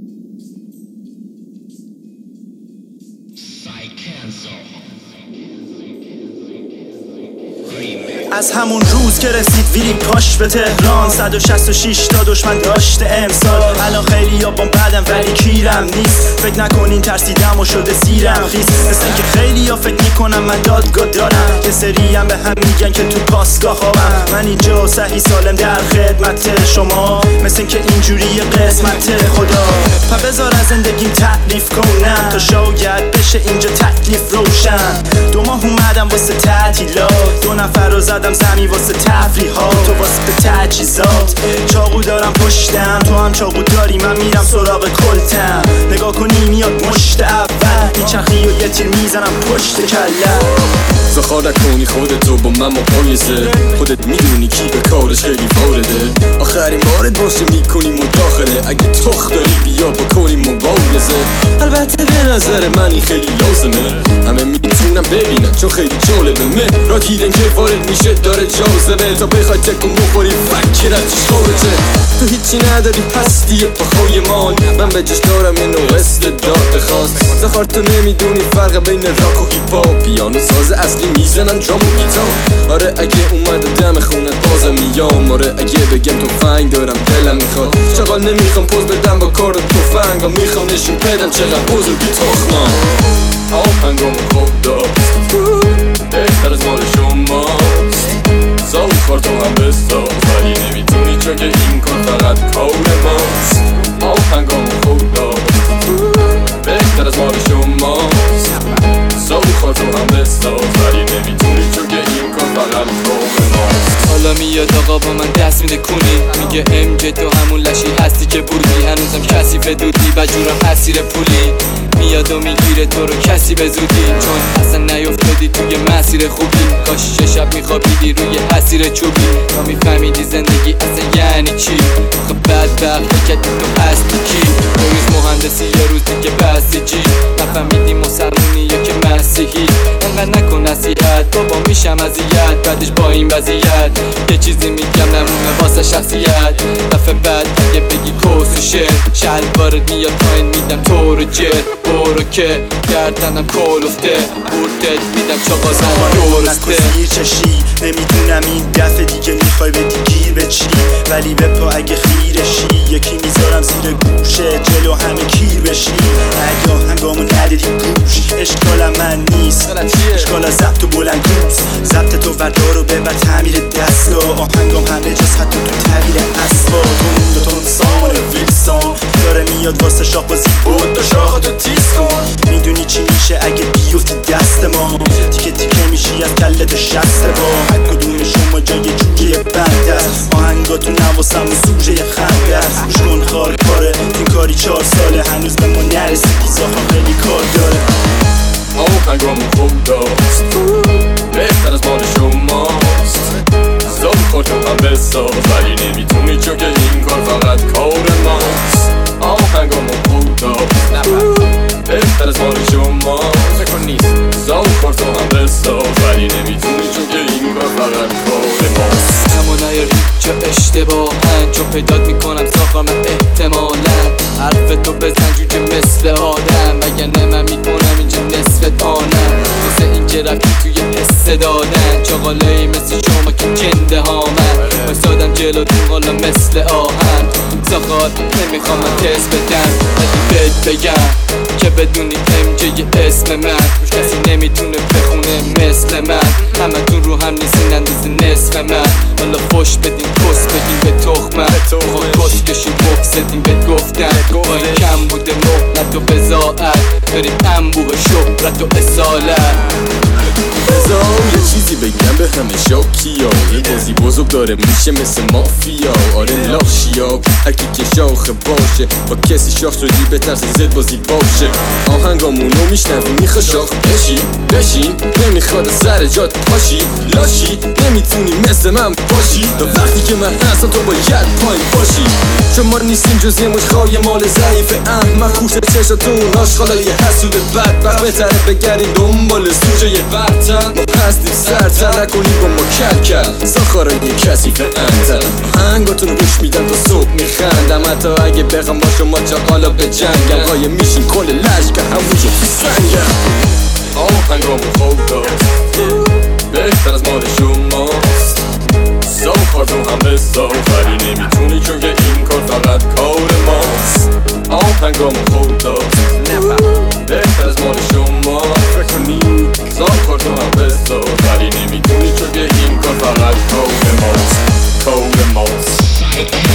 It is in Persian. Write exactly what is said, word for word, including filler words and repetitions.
از همون روز که رسید ویلی پاش به تهران صد و شصت و شش تا دشمن داشته امسال. الان خیلی یا بام بعدم ولی کیرم نیست. فکر نکنین ترسیدم و شده سیرم خیس. مثل اینکه خیلی یا فکر میکنم من دادگاه دارم. یه سری هم به هم میگن که تو پاسگاه خوابم. من اینجا صحیح سالم در خدمت شما. مثل اینکه اینجوری قسمت خدا. پا بذار از زندگیم تعریف کنم تا شاید بشه اینجا تکلیف روشن. دو ماه اومدم واسه تعطیلات. دو نفر رو زدم زمین واسه تفریحات و واسه تجهیزات. چاقو دارم پشتم تو هم چاقو داری. من میرم سراغ کلتم. نگاه کنی میاد مشت اول. میچرخی و یه تیر میزنم پشت کلم. زخار نکنی خودتو با من مقایسه. خودت میدونی کی به کارش خیلی وارده. آخرین بارت باشه میکنی مداخله. اگه تخ داری بیا بکنی مبارزه. البته به نظر من این خیلی لازمه. همه میتونم ببینن چون خیلی جالبه. من را دیدن که وارد میشه داره جاذبه. تا بخوای تکون بخوری فکرتش خارجه. تو هیچی نداری هستی پاهای مان. من به جش دارم یه نوع استعداد خاص. زخار تو نمیدونی فرق بین راک و هیپ هاپ. پیانو ساز اصلی میزنن درام و گیتار. آره اگه اومده دم خونت بازم میام. آره اگه بگم تو فنگ دارم دلم میخواد. چقدر نمیخوام پوز بدم با کار تفنگ. و میخوام نشون بدم چقدر بزرگی تخمم. آهنگام خوداست بهتر از مال شماست. زاوخار تو هم بساز ولی نمیتونی چون که این کار فقط کار ماست. آهنگام خوداست بهتر از مال شماست. زاوخار تو هم بساز ولی نمیتونی چون که این کار فقط کار ماست. حالا میاد آقا با من دست میده کنی. میگه ام جی تو همون لشی هستی که بردی. هنوزم کسی بدودی و جورم اسیر پولی. میاد و میگیره تو رو کسی به زودی. چون اصلا نیفتادی توی مسیر خوبی. کاش یه شب میخوابیدی روی حسیر چوبی تا میفهمیدی زندگی اصلا یعنی چی. آخه بدبخت که تو هستی کی. دو روز مهندسی یه روز دیگه بسیجی. نفهمیدی مسلمونی یا که مسیحی. انقدر نکن نصیحت بابا میشم اذیت. بعدش با این وضعیت یه چیزی میگم نمونه واسه شخصیت. دفعه بعد اگه بگی کوسوشه شلوارت میاد پایین میدم تو رو جر. برو که گردنم کلفته. بردت میدم چاقازم درسته. نکسی چشی نمیدونم این دفعه دیگه میخوای بدی گیر به چی. ولی به پا اگه خیرشی یکی میذارم زیر گوشه جلو همه کیر بشی. اگه آهنگامو نداری گوش اشکالم من نیست. اشکال از ضبط و بلند گوز. ضبط تو وردار و ببر تعمیر دستا. آهنگام همه جز حتی تو تعبیر اسبا. دون دوتون سامان ویلسون داره میاد واسه شاق بازی بود. دو شاقاتو تیز کن. میدونی چی میشه اگه بیفتی دست ما. تیکه تیکه میشی از کلت شست با. هر کدوم شما جای جوجه بند است. آهنگاتو نواسم و سوژه خنده است. گوش کن خار کاره این کاری چهار ساله. هنوز به ما نرسیدی زاخم خیلی کار داره. آهنگام خوداست بهتر از مال شماست. زاوخار تو هم بساز ولی نمیتونی چون که این کار فقط کار ماست. آهنگام خوداست بهتر از مال شماست. زاوخار تو هم بساز ولی نمیتونی چون که این کار فقط کار ماست. همو نیاری چه اشتباهن چون پیدات میکنم ساقا من احتمالا. حرف تو بزن جوجه مثل آدم وگرنه من میکنم اینجا نصف آنم. مثل این که رفتی توی حسه دادن. چاقالایی مثل شما که جنده ها من بسادم جلوتون حالا مثل آهن. ساقات نمیخوام من تست بدم ولی بهت بگم که بدونی ام جی اسم من. روش کسی نمیتونه بخونه مثل من. همه تون رو هم نیستین اندازه نصف من. حالا خوش بدین کس بدین به تخمت. خود کس کشی بکسدین بهت گفتم. با این کم بوده مهلت و بزاعت. داریم انبوه شهرت و اصالت. بذار یه چیزی بگم به همه شاکیا. یه بازی بزرگ داره میشه مثل مافیا. آره لاخشیا هرکی که شاخه باشه. با کسی شاخ شدی به ترس زد بازی باشه. آهنگامونو میشنوی میخوا شاخ بشی بشین. نمیخواد سر جات پاشی لاشی. نمیتونی مثل من باشی تا وقتی که من هستم تو باید پایین باشی. چون ما نیستیم جز یه مشخای مال ضعیف احمق. خوش چشاتون آشغالای حسود بدبخت. بهتره بگردین دنبال سوژه برتر. ما هستیم سرتر نکنی با ما کل کل. ساخارای کثیف انتر. آهنگاتون رو گوش میدن تا صبح میخوام. میخندم حتی اگه بخوام با شما چاقالا به جنگم قایم میشین کل لشکر همونجا تو سنگم آهنگامو خوب داد بهتر از مال شماست ساخارتون هم بساخ ولی نمیتونی چون که این کار فقط کار ماست آهنگامو خوب داد بهتر از مال شما فکر کنی ساخارتون هم بساخ ولی نمیتونی چون که این کار فقط کار ماست کار ماست